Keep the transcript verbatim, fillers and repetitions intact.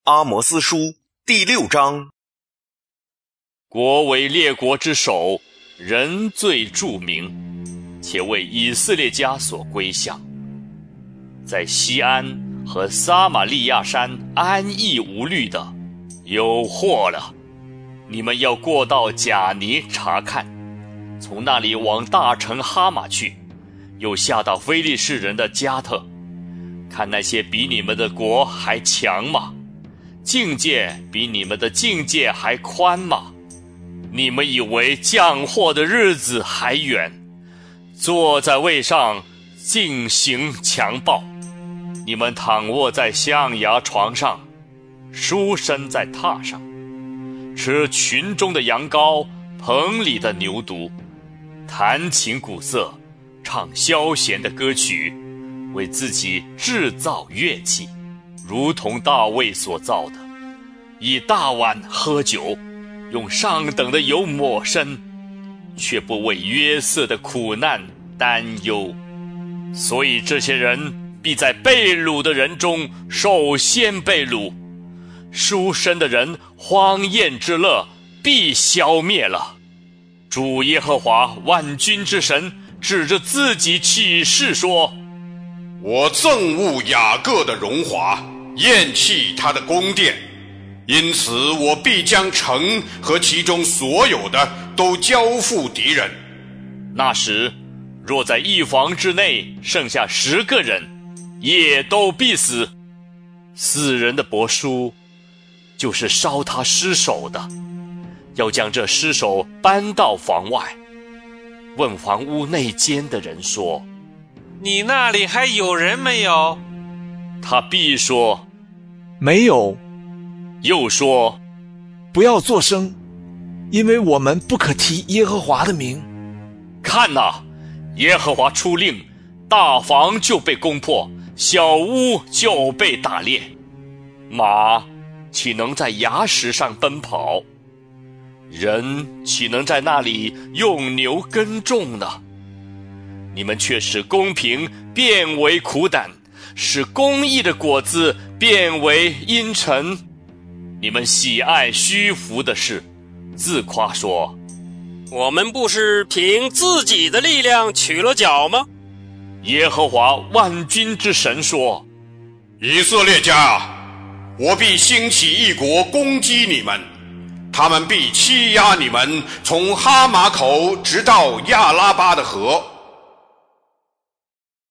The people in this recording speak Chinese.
阿摩司书第六章。 国为列国之首，人最著名，且为以色列家所归向。在西安和撒玛利亚山安逸无虑的，有祸了！你们要过到贾尼查看，从那里往大城哈马去，又下到非利士人的加特，看那些比你们的国还强吗？境界比你们的境界还宽吗？你们以为降祸的日子还远，坐在位上进行强暴，你们躺卧在象牙床上，书生在榻上，吃群中的羊羔，棚里的牛犊，弹琴鼓瑟，唱消闲的歌曲，为自己制造乐器，如同大卫所造的，以大碗喝酒，用上等的油抹身，却不为约瑟的苦难担忧。所以这些人必在被掳的人中首先被掳，书生的人荒宴之乐必消灭了。主耶和华万军之神指着自己起誓说： 我憎恶雅各的荣华，厌弃他的宫殿，因此我必将城和其中所有的都交付敌人。 那时若在一房之内剩下十个人，也都必死。死人的帛书就是烧他尸首的，要将这尸首搬到房外，问房屋内间的人说： 你那里还有人没有？ 他必说： 没有。 又说： 不要作声，因为我们不可提耶和华的名。 看哪，耶和华出令，大房就被攻破，小屋就被打裂，马岂能在崖石上奔跑？人岂能在那里用牛耕种呢？你们却使公平变为苦胆，使公义的果子变为阴沉。你们喜爱虚浮的事，自夸说： 我们不是凭自己的力量取了角吗？ 耶和华万军之神说： 以色列家啊，我必兴起一国攻击你们，他们必欺压你们，从哈马口直到亚拉巴的河。